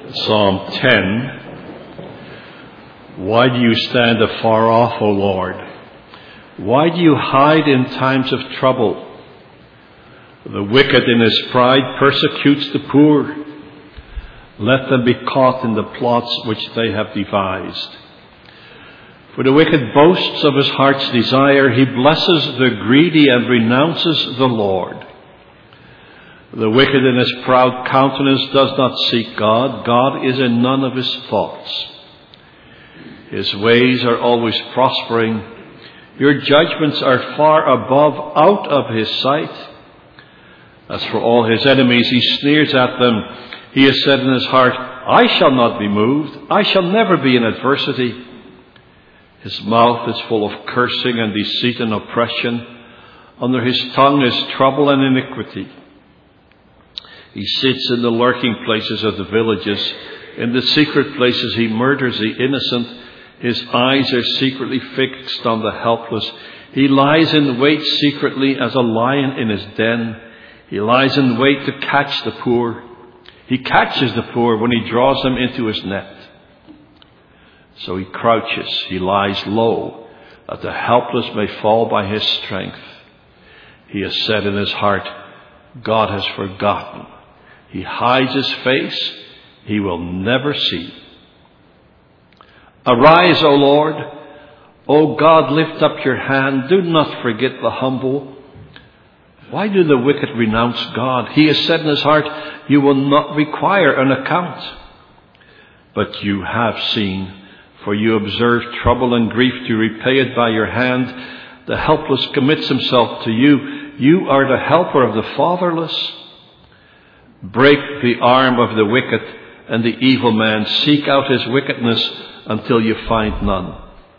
Psalm 10. Why do you stand afar off, O Lord? Why do you hide in times of trouble? The wicked in his pride persecutes the poor. Let them be caught in the plots which they have devised. For the wicked boasts of his heart's desire. He blesses the greedy and renounces the Lord. The wicked in his proud countenance does not seek God. God is in none of his thoughts. His ways are always prospering. Your judgments are far above, out of his sight. As for all his enemies, he sneers at them. He has said in his heart, I shall not be moved. I shall never be in adversity. His mouth is full of cursing and deceit and oppression. Under his tongue is trouble and iniquity. He sits in the lurking places of the villages. In the secret places he murders the innocent. His eyes are secretly fixed on the helpless. He lies in wait secretly as a lion in his den. He lies in wait to catch the poor. He catches the poor when he draws them into his net. So he crouches, he lies low, that the helpless may fall by his strength. He has said in his heart, God has forgotten. He hides his face, he will never see. Arise, O Lord. O God, lift up your hand. Do not forget the humble. Why do the wicked renounce God? He has said in his heart, you will not require an account. But you have seen, for you observe trouble and grief to repay it by your hand. The helpless commits himself to you. You are the helper of the fatherless. Break the arm of the wicked and the evil man. Seek out his wickedness until you find none.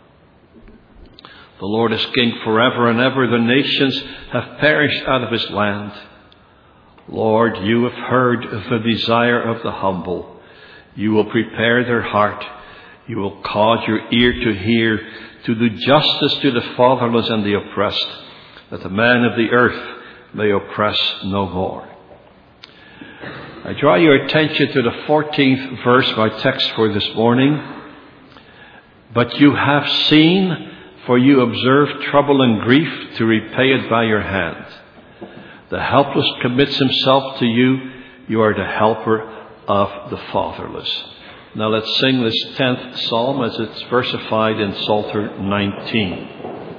The Lord is king forever and ever. The nations have perished out of his land. Lord, you have heard the desire of the humble. You will prepare their heart. You will cause your ear to hear, to do justice to the fatherless and the oppressed, that the man of the earth may oppress no more. I draw your attention to the 14th verse of my text for this morning. But you have seen, for you observe trouble and grief to repay it by your hand. The helpless commits himself to you. You are the helper of the fatherless. Now let's sing this 10th psalm as it's versified in Psalter 19.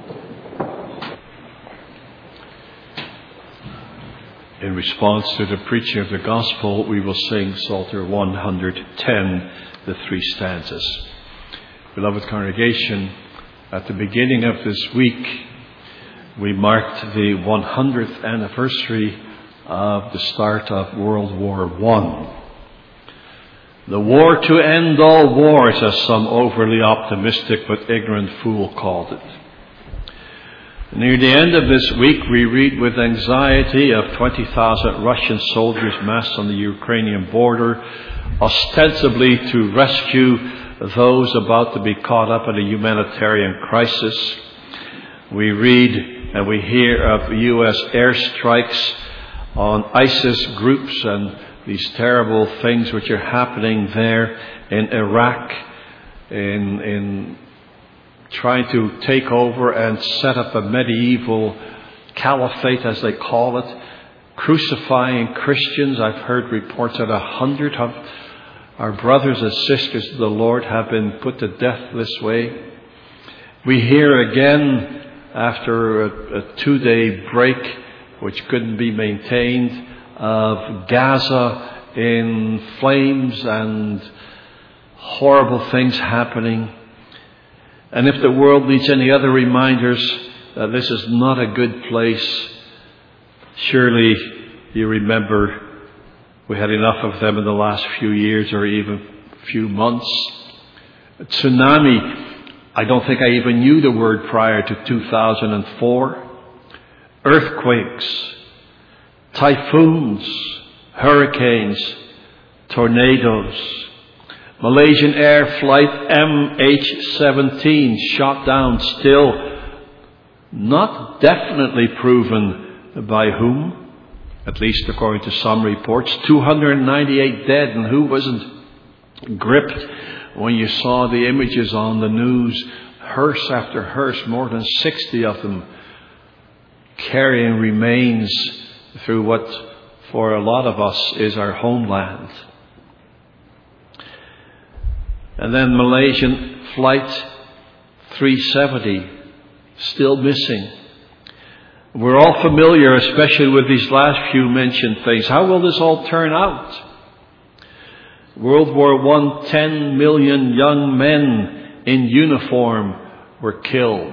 In response to the preaching of the gospel, we will sing Psalter 110, the 3 stanzas. Beloved congregation, at the beginning of this week, we marked the 100th anniversary of the start of World War I. The war to end all wars, as some overly optimistic but ignorant fool called it. Near the end of this week, we read with anxiety of 20,000 Russian soldiers massed on the Ukrainian border, ostensibly to rescue those about to be caught up in a humanitarian crisis. We read and we hear of U.S. airstrikes on ISIS groups and these terrible things which are happening there in Iraq, in trying to take over and set up a medieval caliphate, as they call it, crucifying Christians. I've heard reports that 100 of our brothers and sisters of the Lord have been put to death this way. We hear again, after a 2-day break, which couldn't be maintained, of Gaza in flames and horrible things happening. And if the world needs any other reminders that this is not a good place, surely you remember we had enough of them in the last few years or even few months. A tsunami, I don't think I even knew the word prior to 2004. Earthquakes, typhoons, hurricanes, tornadoes. Malaysian Air Flight MH17 shot down, still not definitely proven by whom, at least according to some reports. 298 dead, and who wasn't? gripped when you saw the images on the news, hearse after hearse, more than 60 of them, carrying remains through what for a lot of us is our homeland. And then Malaysian Flight 370, still missing. We're all familiar, especially with these last few mentioned things. How will this all turn out? World War I, 10 million young men in uniform were killed.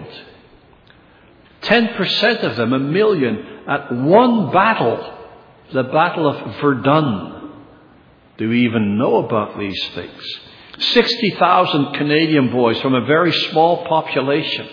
10% of them, 1 million, at one battle, the Battle of Verdun. Do we even know about these things? 60,000 Canadian boys from a very small population.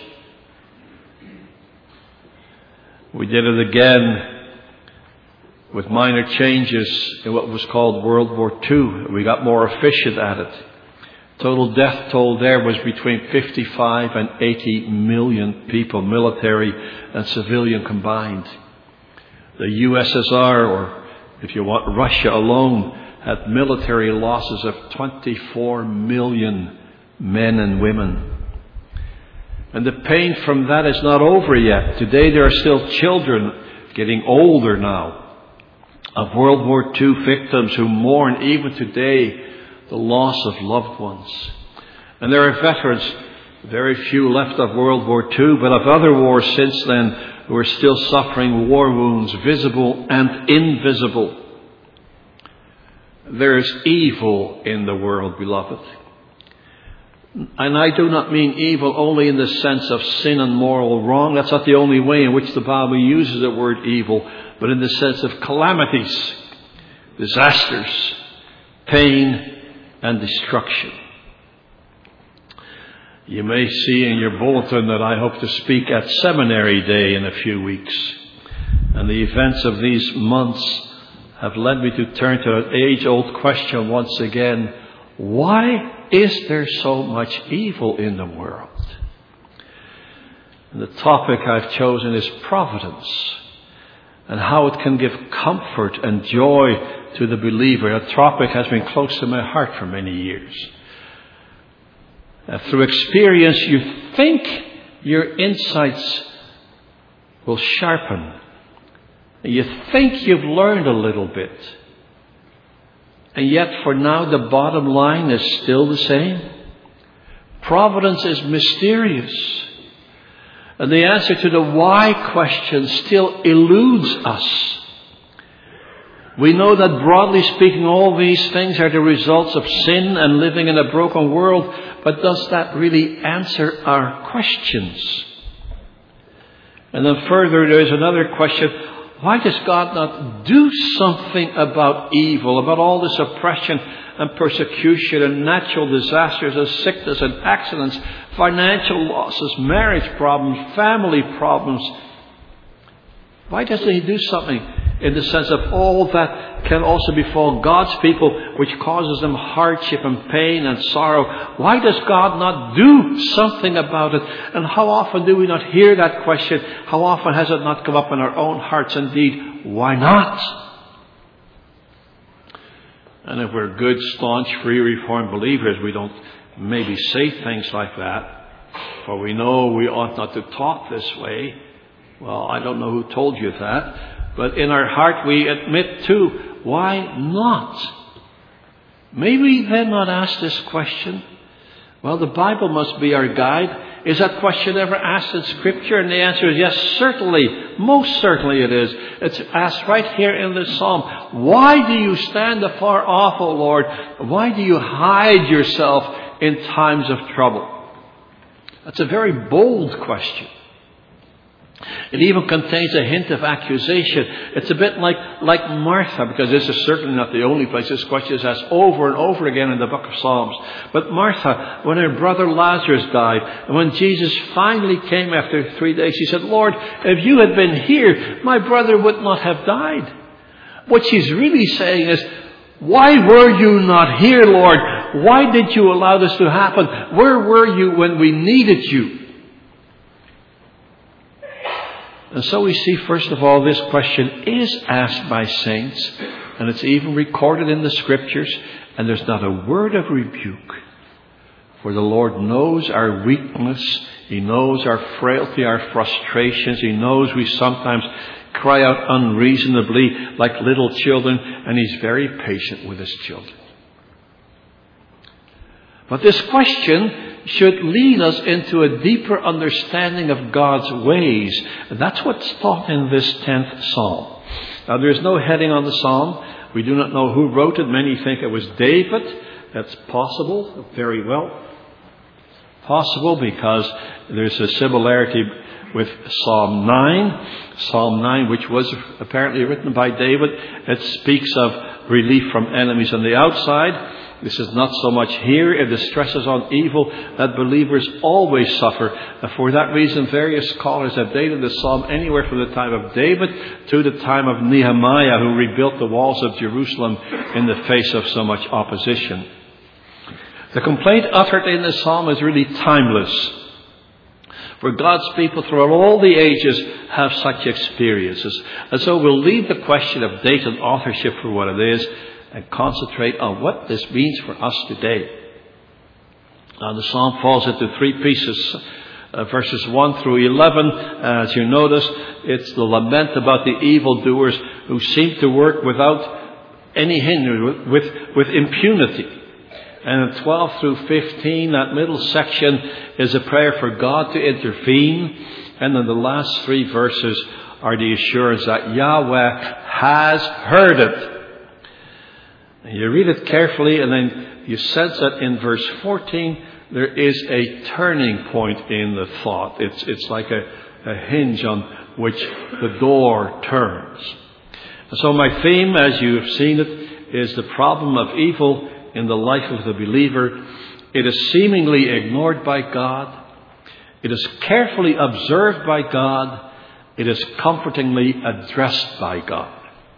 We did it again with minor changes in what was called World War II. We got more efficient at it. Total death toll there was between 55 and 80 million people, military and civilian combined. The USSR, or if you want Russia alone, had military losses of 24 million men and women. And the pain from that is not over yet. Today there are still children, getting older now, of World War II victims who mourn even today the loss of loved ones. And there are veterans, very few left of World War II, but of other wars since then, who are still suffering war wounds, visible and invisible. There is evil in the world, beloved. And I do not mean evil only in the sense of sin and moral wrong. That's not the only way in which the Bible uses the word evil, but in the sense of calamities, disasters, pain, and destruction. You may see in your bulletin that I hope to speak at Seminary Day in a few weeks. And the events of these months have led me to turn to an age-old question once again. Why is there so much evil in the world? And the topic I've chosen is providence, and how it can give comfort and joy to the believer. A topic has been close to my heart for many years. Through experience, you think your insights will sharpen. You think you've learned a little bit. And yet for now the bottom line is still the same. Providence is mysterious. And the answer to the why question still eludes us. We know that broadly speaking all these things are the results of sin and living in a broken world. But does that really answer our questions? And then further there is another question. Why does God not do something about evil, about all this oppression and persecution and natural disasters and sickness and accidents, financial losses, marriage problems, family problems? Why doesn't He do something in the sense of all that can also befall God's people, which causes them hardship and pain and sorrow? Why does God not do something about it? And how often do we not hear that question? How often has it not come up in our own hearts? Indeed, why not? And if we're good, staunch, free, reformed believers, we don't maybe say things like that, for we know we ought not to talk this way. Well, I don't know who told you that, but in our heart we admit too, why not? May we then not ask this question? Well, the Bible must be our guide. Is that question ever asked in Scripture? And the answer is yes, certainly. Most certainly it is. It's asked right here in this psalm. Why do you stand afar off, O Lord? Why do you hide yourself in times of trouble? That's a very bold question. It even contains a hint of accusation. It's a bit like Martha, because this is certainly not the only place this question is asked over and over again in the book of Psalms. But Martha, when her brother Lazarus died, and when Jesus finally came after 3 days, she said, Lord, if you had been here, my brother would not have died. What she's really saying is, why were you not here, Lord? Why did you allow this to happen? Where were you when we needed you? And so we see, first of all, this question is asked by saints. and it's even recorded in the Scriptures, and there's not a word of rebuke. For the Lord knows our weakness. He knows our frailty, our frustrations. He knows we sometimes cry out unreasonably like little children, and He's very patient with His children. But this question should lead us into a deeper understanding of God's ways. And that's what's taught in this 10th Psalm. Now, there's no heading on the Psalm. We do not know who wrote it. Many think it was David. That's possible, very well possible, because there's a similarity with Psalm 9. Psalm 9, which was apparently written by David, it speaks of relief from enemies on the outside. This is not so much here. It stresses on evil that believers always suffer. And for that reason, various scholars have dated the psalm anywhere from the time of David to the time of Nehemiah, who rebuilt the walls of Jerusalem in the face of so much opposition. The complaint uttered in this psalm is really timeless. For God's people throughout all the ages have such experiences. And so we'll leave the question of date and authorship for what it is and concentrate on what this means for us today. Now, the psalm falls into three pieces. Verses 1 through 11, as you notice, it's the lament about the evildoers who seem to work without any hindrance, with impunity. And in 12 through 15, that middle section is a prayer for God to intervene. And then the last three verses are the assurance that Yahweh has heard it. And you read it carefully, and then you sense that in verse 14, there is a turning point in the thought. It's like a hinge on which the door turns. And so my theme, as you have seen it, is the problem of evil in the life of the believer. It is seemingly ignored by God. It is carefully observed by God. It is comfortingly addressed by God.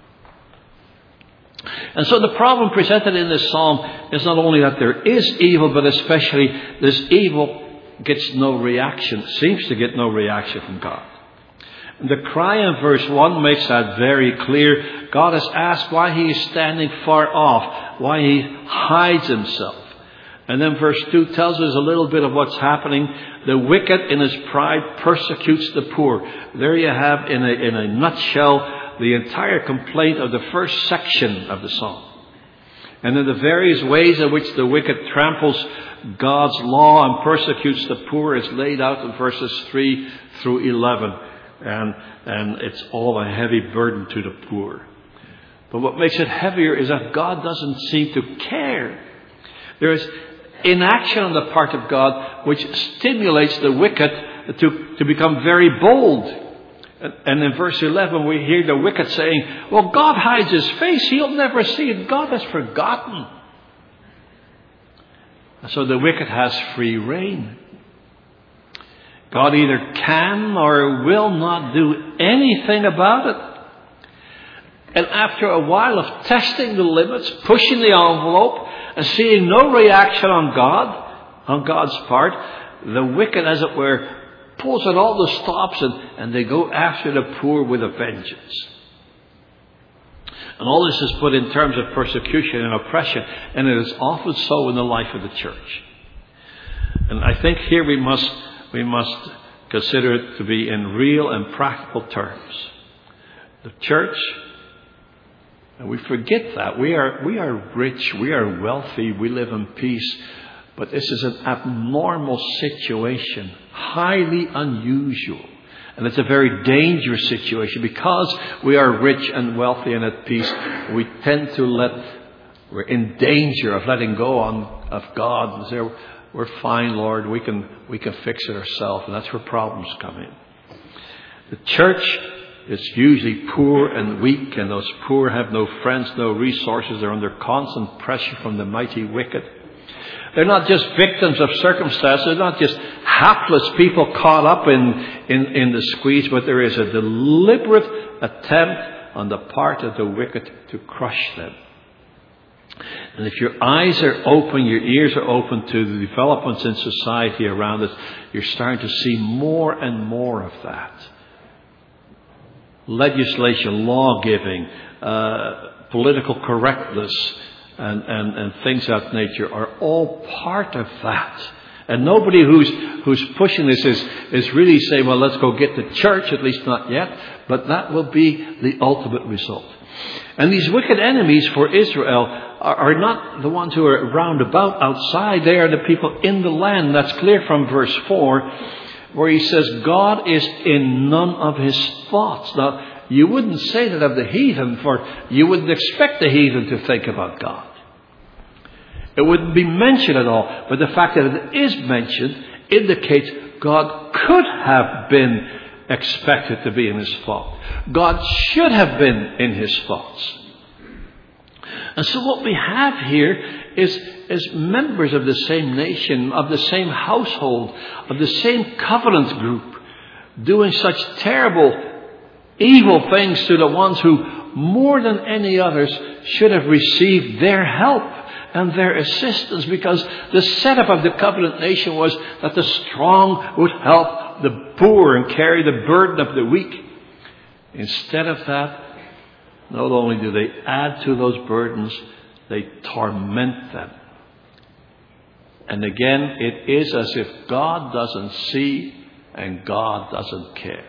And so the problem presented in this psalm is not only that there is evil, but especially this evil gets no reaction, seems to get no reaction from God. And the cry in verse 1 makes that very clear. God is asked why He is standing far off, why He hides Himself. And then verse 2 tells us a little bit of what's happening. The wicked in his pride persecutes the poor. There you have, in a nutshell, the entire complaint of the first section of the psalm. And then the various ways in which the wicked tramples God's law and persecutes the poor is laid out in verses 3 through 11. And it's all a heavy burden to the poor. But what makes it heavier is that God doesn't seem to care. There is inaction on the part of God which stimulates the wicked to become very bold. And in verse 11 we hear the wicked saying, well, God hides His face. He'll never see it. God has forgotten. And so the wicked has free rein. God either can or will not do anything about it. And after a while of testing the limits, pushing the envelope, and seeing no reaction on God's part, the wicked, as it were, pulls at all the stops and they go after the poor with a vengeance. And all this is put in terms of persecution and oppression, and it is often so in the life of the church. And I think here we must consider it to be in real and practical terms. The church, and we forget that. We are rich, we are wealthy, we live in peace. But this is an abnormal situation, highly unusual. And it's a very dangerous situation. Because we are rich and wealthy and at peace, we tend to we're in danger of letting go of God and say, we're fine, Lord, we can fix it ourselves. And that's where problems come in. The church is usually poor and weak, and those poor have no friends, no resources. They're under constant pressure from the mighty wicked. They're not just victims of circumstances. They're not just hapless people caught up in the squeeze, but there is a deliberate attempt on the part of the wicked to crush them. And if your eyes are open, your ears are open to the developments in society around us, you're starting to see more and more of that. Legislation, law giving, political correctness and things of that nature are all part of that. And nobody who's pushing this is really saying, well, let's go get the church, at least not yet. But that will be the ultimate result. And these wicked enemies for Israel are not the ones who are round about outside. They are the people in the land. That's clear from verse 4, where he says, God is in none of his thoughts. Now, you wouldn't say that of the heathen, for you wouldn't expect the heathen to think about God. It wouldn't be mentioned at all. But the fact that it is mentioned indicates God could have been expected to be in his thought. God should have been in his thoughts. And so what we have here is members of the same nation, of the same household, of the same covenant group, doing such terrible, evil things to the ones who, more than any others, should have received their help and their assistance, because the setup of the covenant nation was that the strong would help the poor and carry the burden of the weak. Instead of that, not only do they add to those burdens, they torment them. And again, it is as if God doesn't see and God doesn't care.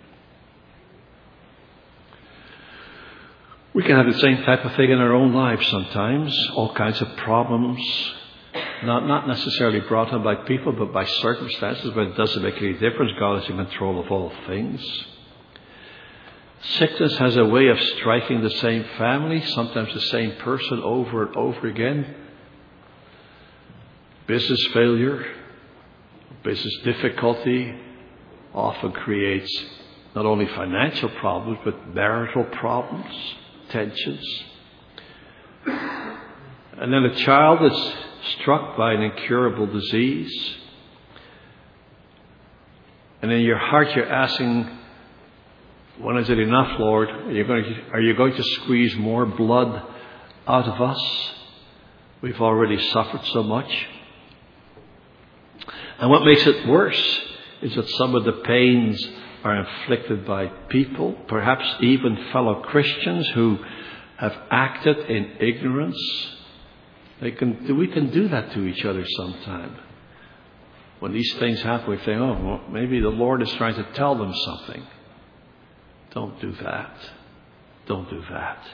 We can have the same type of thing in our own lives sometimes. All kinds of problems. Not necessarily brought on by people, but by circumstances. But it doesn't make any difference. God is in control of all things. Sickness has a way of striking the same family, sometimes the same person over and over again. Business failure, business difficulty often creates not only financial problems, but marital problems. Tensions. And then a child is struck by an incurable disease. And in your heart you're asking, when is it enough, Lord? Are you going to squeeze more blood out of us? We've already suffered so much. And what makes it worse is that some of the pains are inflicted by people, perhaps even fellow Christians who have acted in ignorance. We can do that to each other sometime. When these things happen, we think, oh, well, maybe the Lord is trying to tell them something. Don't do that. Don't do that.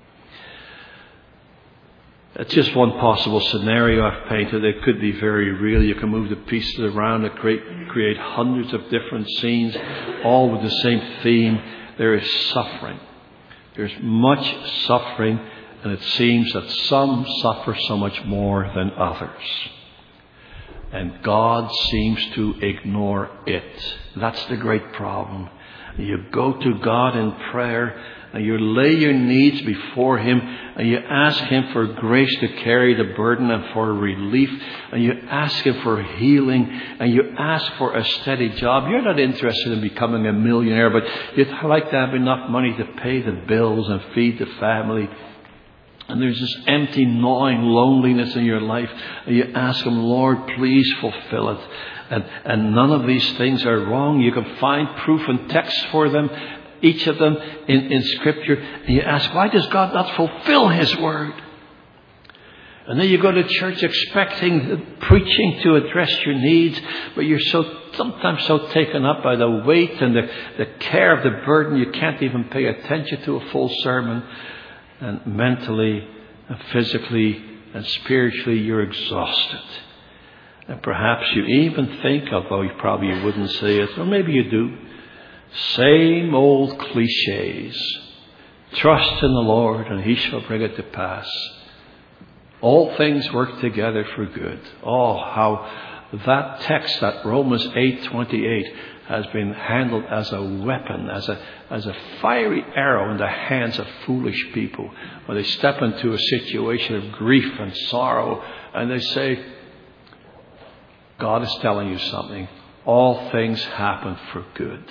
That's just one possible scenario I've painted. It could be very real. You can move the pieces around and create hundreds of different scenes, all with the same theme. There is suffering. There's much suffering, and it seems that some suffer so much more than others. And God seems to ignore it. That's the great problem. You go to God in prayer, and you lay your needs before him, and you ask him for grace to carry the burden and for relief, and you ask him for healing, and you ask for a steady job. You're not interested in becoming a millionaire, but you'd like to have enough money to pay the bills and feed the family. And there's this empty, gnawing loneliness in your life, and you ask him, Lord, please fulfill it. And none of these things are wrong. You can find proof and text for them, each of them in Scripture. And you ask, why does God not fulfill his word? And then you go to church expecting the preaching to address your needs, but you're sometimes so taken up by the weight and the care of the burden, you can't even pay attention to a full sermon. And mentally and physically and spiritually you're exhausted. And perhaps you even think, although you probably wouldn't say it, or maybe you do, same old cliches. Trust in the Lord and he shall bring it to pass. All things work together for good. Oh, how that text, that Romans 8:28, has been handled as a weapon, as a fiery arrow in the hands of foolish people. When they step into a situation of grief and sorrow, and they say, God is telling you something. All things happen for good.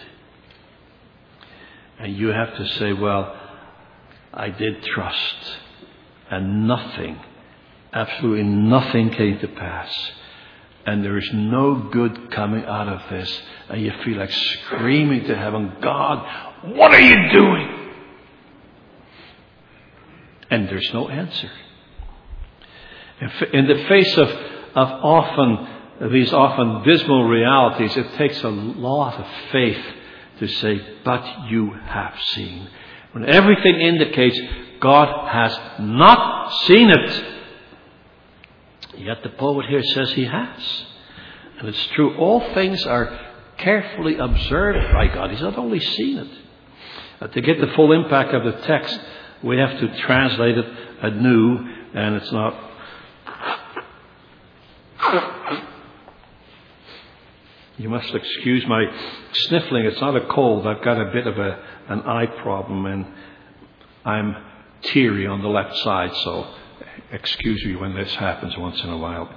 And you have to say, well, I did trust. And nothing, absolutely nothing came to pass. And there is no good coming out of this. And you feel like screaming to heaven, God, what are you doing? And there's no answer. In the face of these often dismal realities, it takes a lot of faith to say, but you have seen. When everything indicates God has not seen it. Yet the poet here says he has. And it's true, all things are carefully observed by God. He's not only seen it. To get the full impact of the text, we have to translate it anew, and it's not. You must excuse my sniffling. It's not a cold. I've got a bit of an eye problem, and I'm teary on the left side, so excuse me when this happens once in a while.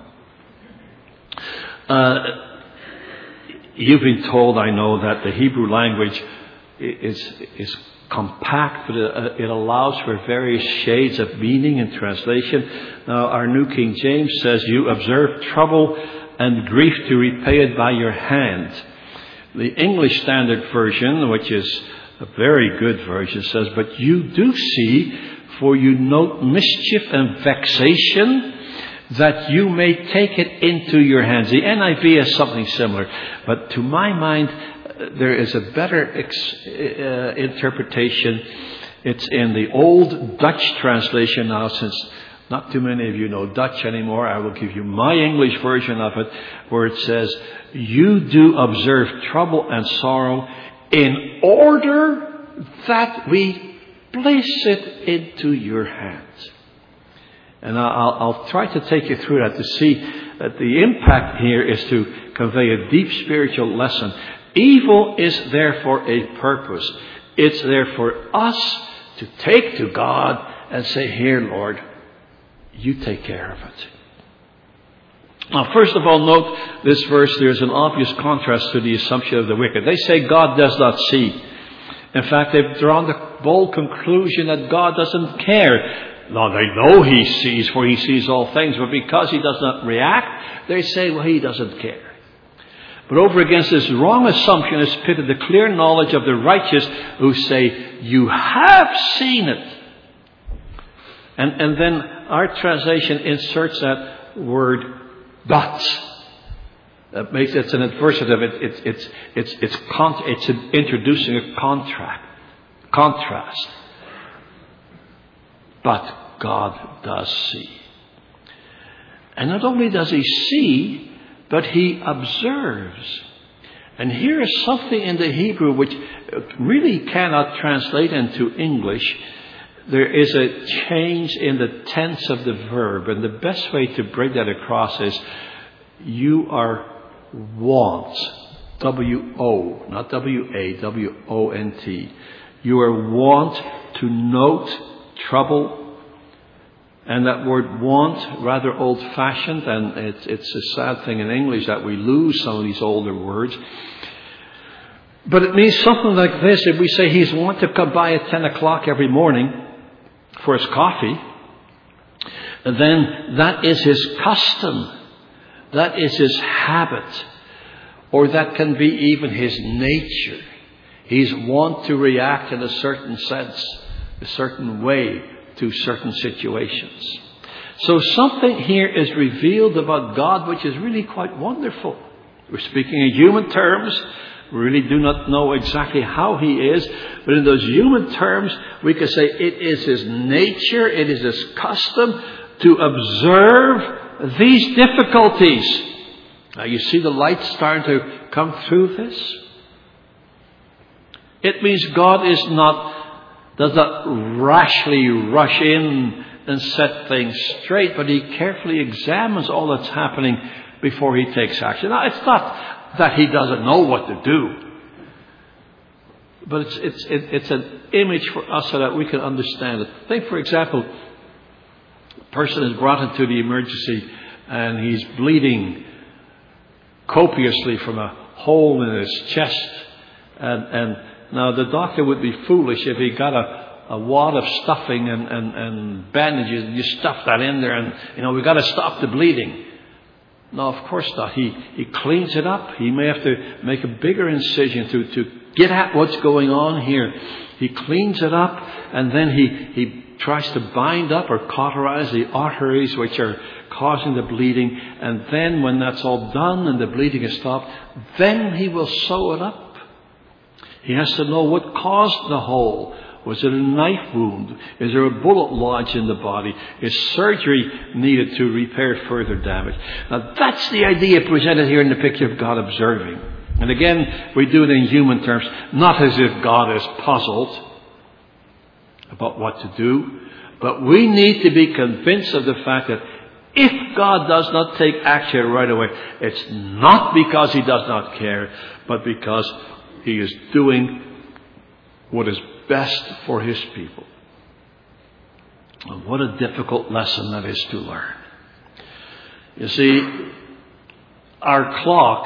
You've been told, I know, that the Hebrew language is compact, but it allows for various shades of meaning and translation. Now, our New King James says, you observe trouble and grief to repay it by your hand. The English Standard Version, which is a very good version, says, but you do see, for you note mischief and vexation, that you may take it into your hands. The NIV has something similar, but to my mind, there is a better interpretation. It's in the old Dutch translation now, since not too many of you know Dutch anymore. I will give you my English version of it, where it says, you do observe trouble and sorrow in order that we place it into your hands. And I'll try to take you through that to see that the impact here is to convey a deep spiritual lesson. Evil is there for a purpose. It's there for us to take to God and say, here, Lord, you take care of it. Now, first of all, note this verse. There's an obvious contrast to the assumption of the wicked. They say God does not see. In fact, they've drawn the bold conclusion that God doesn't care. Now, they know He sees, for He sees all things. But because He does not react, they say, well, He doesn't care. But over against this wrong assumption is pitted the clear knowledge of the righteous who say, you have seen it. And then our translation inserts that word, but. That makes it's an adversative. It's introducing a contrast. But God does see. And not only does He see, but He observes. And here is something in the Hebrew which really cannot translate into English. There is a change in the tense of the verb. And the best way to break that across is, you are wont. W-O, not W-A, W-O-N-T. You are wont to note trouble. And that word want, rather old-fashioned, and it's a sad thing in English that we lose some of these older words. But it means something like this. If we say he's wont to come by at 10 o'clock every morning for his coffee, then that is his custom. That is his habit. Or that can be even his nature. He's wont to react in a certain sense, a certain way, to certain situations. So something here is revealed about God which is really quite wonderful. We're speaking in human terms. We really do not know exactly how He is. But in those human terms, we can say it is His nature, it is His custom to observe these difficulties. Now you see the light starting to come through this? It means God does not rashly rush in and set things straight, but He carefully examines all that's happening before He takes action. Now, it's not that He doesn't know what to do, but it's an image for us so that we can understand it. Think, for example, a person is brought into the emergency and he's bleeding copiously from a hole in his chest, and now, the doctor would be foolish if he got a wad of stuffing and bandages and you stuff that in there and, we've got to stop the bleeding. No, of course not. He cleans it up. He may have to make a bigger incision to get at what's going on here. He cleans it up and then he tries to bind up or cauterize the arteries which are causing the bleeding. And then when that's all done and the bleeding is stopped, then he will sew it up. He has to know what caused the hole. Was it a knife wound? Is there a bullet lodged in the body? Is surgery needed to repair further damage? Now that's the idea presented here in the picture of God observing. And again, we do it in human terms, not as if God is puzzled about what to do, but we need to be convinced of the fact that if God does not take action right away, it's not because he does not care, but because he is doing what is best for his people. And what a difficult lesson that is to learn. You see, our clock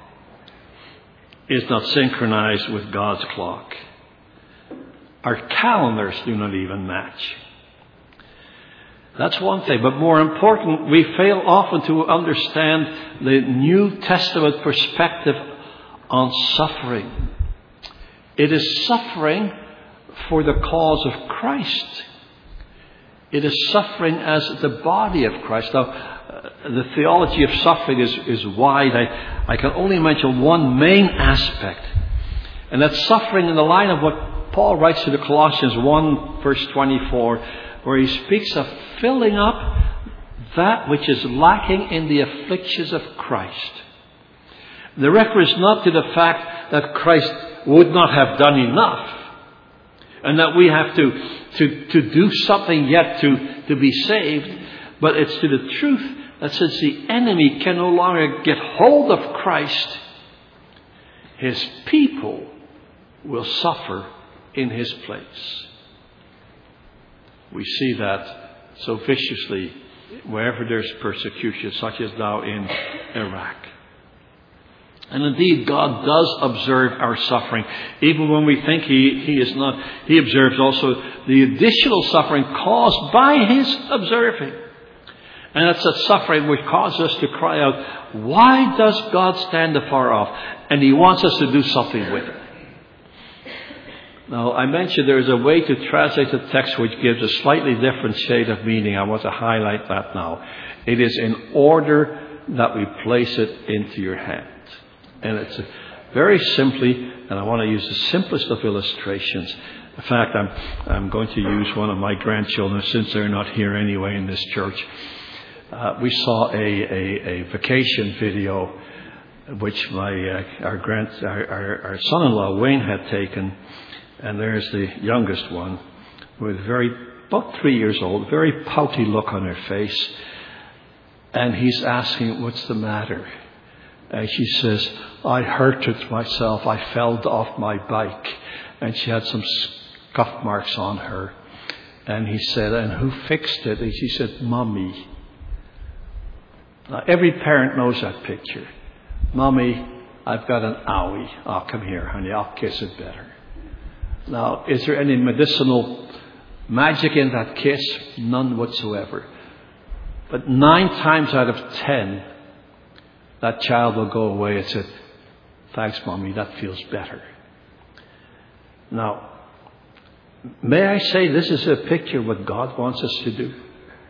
is not synchronized with God's clock. Our calendars do not even match. That's one thing. But more important, we fail often to understand the New Testament perspective on suffering. It is suffering for the cause of Christ. It is suffering as the body of Christ. Now, the theology of suffering is wide. I can only mention one main aspect. And that's suffering in the line of what Paul writes to the Colossians 1 verse 24, where he speaks of filling up that which is lacking in the afflictions of Christ. The reference not to the fact that Christ would not have done enough, and that we have to do something yet to be saved, but it's to the truth that since the enemy can no longer get hold of Christ, his people will suffer in his place. We see that so viciously wherever there's persecution, such as now in Iraq. And indeed, God does observe our suffering. Even when we think He is not, He observes also the additional suffering caused by His observing. And that's that suffering which causes us to cry out, why does God stand afar off? And He wants us to do something with it. Now, I mentioned there is a way to translate the text which gives a slightly different shade of meaning. I want to highlight that now. It is in order that we place it into your hand. And it's very simply, and I want to use the simplest of illustrations. In fact, I'm going to use one of my grandchildren, since they're not here anyway in this church. We saw a vacation video which our son-in-law Wayne had taken, and there's the youngest one with about 3 years old, very pouty look on her face, and he's asking, "What's the matter?" And she says, "I hurt it myself. I fell off my bike." And she had some scuff marks on her. And he said, "And who fixed it?" And she said, "Mommy." Now, every parent knows that picture. "Mommy, I've got an owie." "Oh, come here, honey. I'll kiss it better." Now, is there any medicinal magic in that kiss? None whatsoever. But 9 times out of 10, that child will go away and say, "Thanks, Mommy, that feels better." Now, may I say this is a picture of what God wants us to do?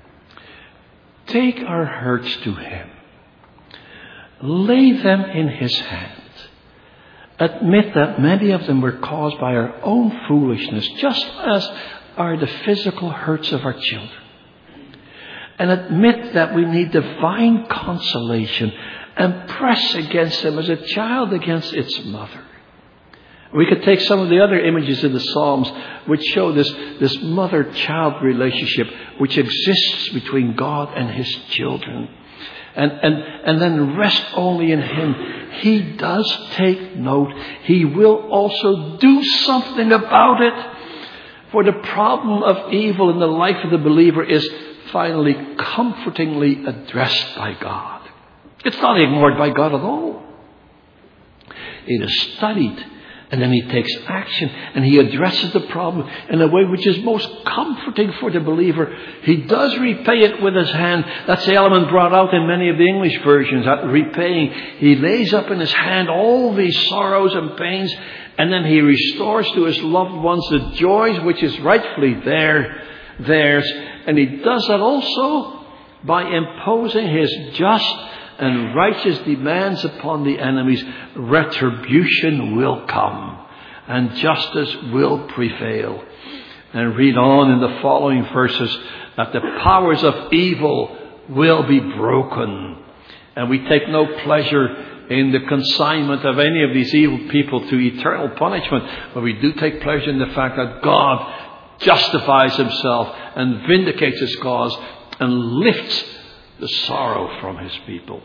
Take our hurts to Him. Lay them in His hands. Admit that many of them were caused by our own foolishness, just as are the physical hurts of our children. And admit that we need divine consolation and press against them as a child against its mother. We could take some of the other images in the Psalms which show this mother-child relationship which exists between God and His children. And then rest only in Him. He does take note. He will also do something about it. For the problem of evil in the life of the believer is finally comfortingly addressed by God. It's not ignored by God at all. It is studied, and then He takes action, and He addresses the problem in a way which is most comforting for the believer. He does repay it with His hand. That's the element brought out in many of the English versions, that repaying. He lays up in His hand all these sorrows and pains, and then He restores to His loved ones the joys which is rightfully there. theirs. And he does that also by imposing his just and righteous demands upon the enemies. Retribution will come and justice will prevail. And read on in the following verses that the powers of evil will be broken. And we take no pleasure in the consignment of any of these evil people to eternal punishment, but we do take pleasure in the fact that God justifies himself and vindicates his cause and lifts the sorrow from his people.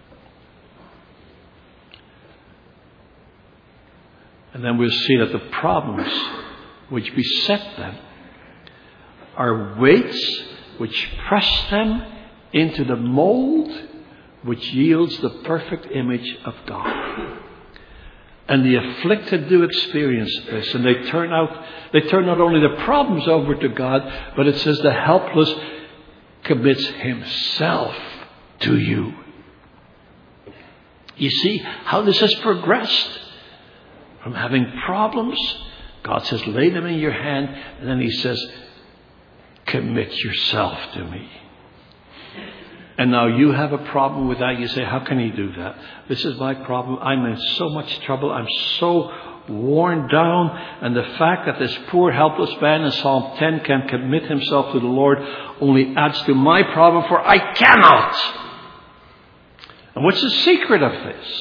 And then we'll see that the problems which beset them are weights which press them into the mold which yields the perfect image of God. And the afflicted do experience this, and they turn not only the problems over to God, but it says the helpless commits himself to you. You see how this has progressed? From having problems, God says, lay them in your hand, and then he says, commit yourself to me. And now you have a problem with that. You say, how can he do that? This is my problem. I'm in so much trouble. I'm so worn down. And the fact that this poor helpless man in Psalm 10 can commit himself to the Lord only adds to my problem, for I cannot. And what's the secret of this?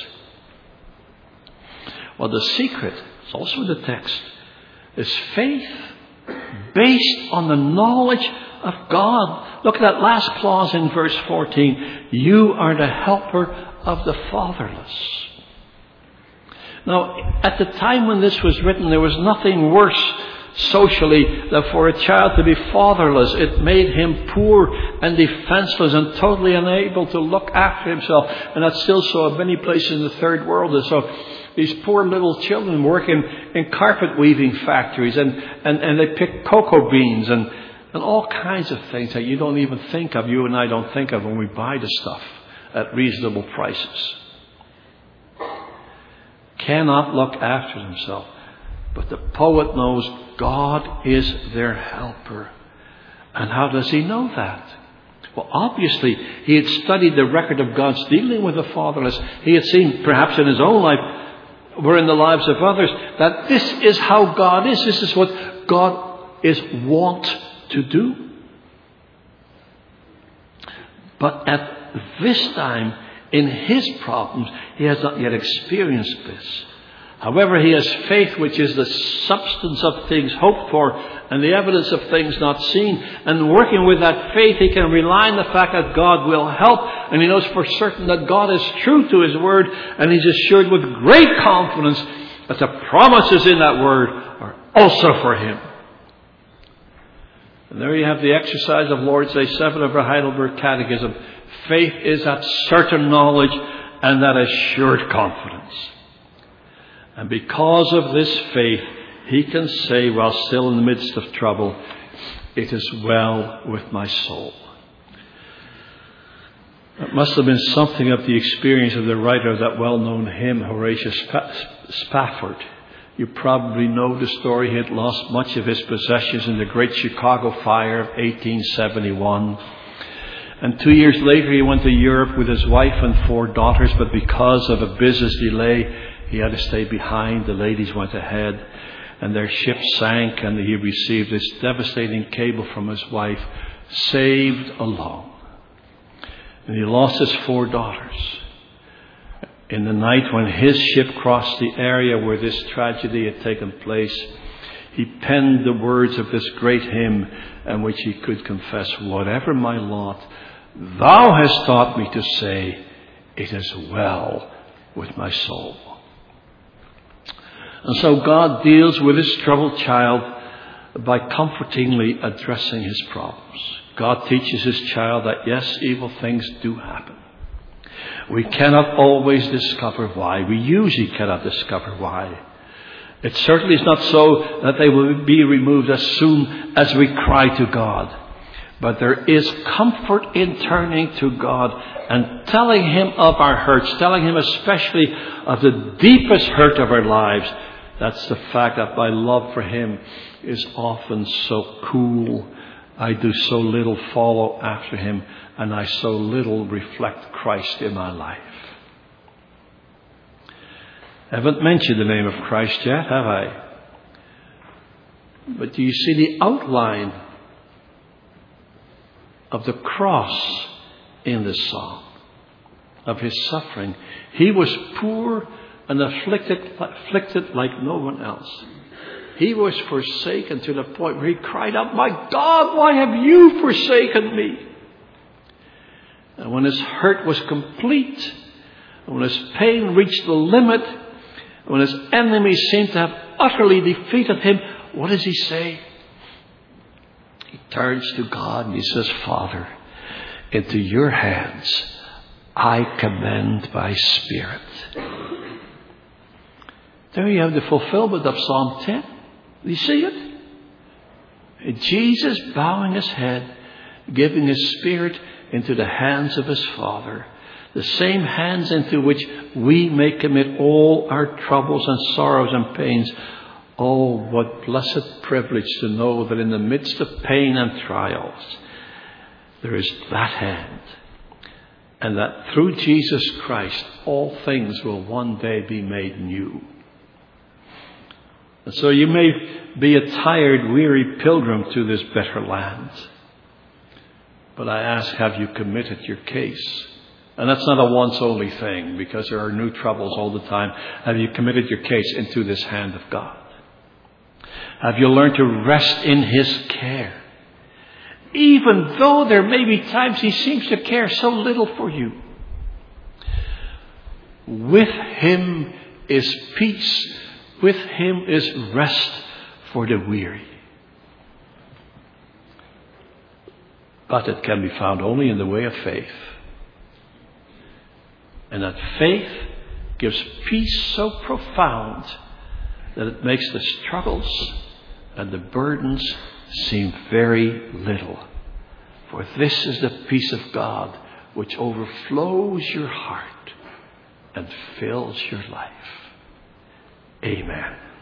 Well, the secret, it's also in the text, is faith based on the knowledge of God. Look at that last clause in verse 14. You are the helper of the fatherless. Now, at the time when this was written, there was nothing worse socially than for a child to be fatherless. It made him poor and defenseless and totally unable to look after himself. And that's still so in many places in the third world. And so these poor little children work in carpet weaving factories and they pick cocoa beans and all kinds of things that you don't even think of, you and I don't think of when we buy the stuff at reasonable prices. Cannot look after themselves. But the poet knows God is their helper. And how does he know that? Well, obviously, he had studied the record of God's dealing with the fatherless. He had seen, perhaps in his own life, or in the lives of others, that this is how God is. This is what God is wont to do. But at this time, in his problems, he has not yet experienced this. However, he has faith, which is the substance of things hoped for and the evidence of things not seen. And working with that faith, he can rely on the fact that God will help. And he knows for certain that God is true to his word. And he's assured with great confidence that the promises in that word are also for him. And there you have the exercise of Lord's Day 7 of our Heidelberg Catechism. Faith is that certain knowledge and that assured confidence. And because of this faith, he can say, while still in the midst of trouble, it is well with my soul. It must have been something of the experience of the writer of that well-known hymn, Horatius Spafford. You probably know the story. He had lost much of his possessions in the Great Chicago Fire of 1871. And 2 years later, he went to Europe with his wife and 4 daughters, but because of a business delay, he had to stay behind. The ladies went ahead, and their ship sank, and he received this devastating cable from his wife, saved alone. And he lost his 4 daughters. In the night when his ship crossed the area where this tragedy had taken place, he penned the words of this great hymn in which he could confess, whatever my lot, thou hast taught me to say, it is well with my soul. And so God deals with his troubled child by comfortingly addressing his problems. God teaches his child that yes, evil things do happen. We cannot always discover why. We usually cannot discover why. It certainly is not so that they will be removed as soon as we cry to God. But there is comfort in turning to God and telling him of our hurts, telling him especially of the deepest hurt of our lives. That's the fact that my love for him is often so cool I do so little follow after him, and I so little reflect Christ in my life. I haven't mentioned the name of Christ yet, have I? But do you see the outline of the cross in this song, of his suffering? He was poor and afflicted like no one else. He was forsaken to the point where he cried out, "My God, why have you forsaken me?" And when his hurt was complete, and when his pain reached the limit, when his enemies seemed to have utterly defeated him, what does he say? He turns to God and he says, "Father, into your hands I commend my spirit." There you have the fulfillment of Psalm 10. Do you see it? Jesus bowing his head, giving his spirit into the hands of his Father. The same hands into which we may commit all our troubles and sorrows and pains. Oh, what blessed privilege to know that in the midst of pain and trials, there is that hand. And that through Jesus Christ, all things will one day be made new. And so you may be a tired, weary pilgrim to this better land. But I ask, have you committed your case? And that's not a once-only thing, because there are new troubles all the time. Have you committed your case into this hand of God? Have you learned to rest in his care? Even though there may be times he seems to care so little for you. With him is peace. With him is rest for the weary. But it can be found only in the way of faith. And that faith gives peace so profound that it makes the struggles and the burdens seem very little. For this is the peace of God which overflows your heart and fills your life. Amen.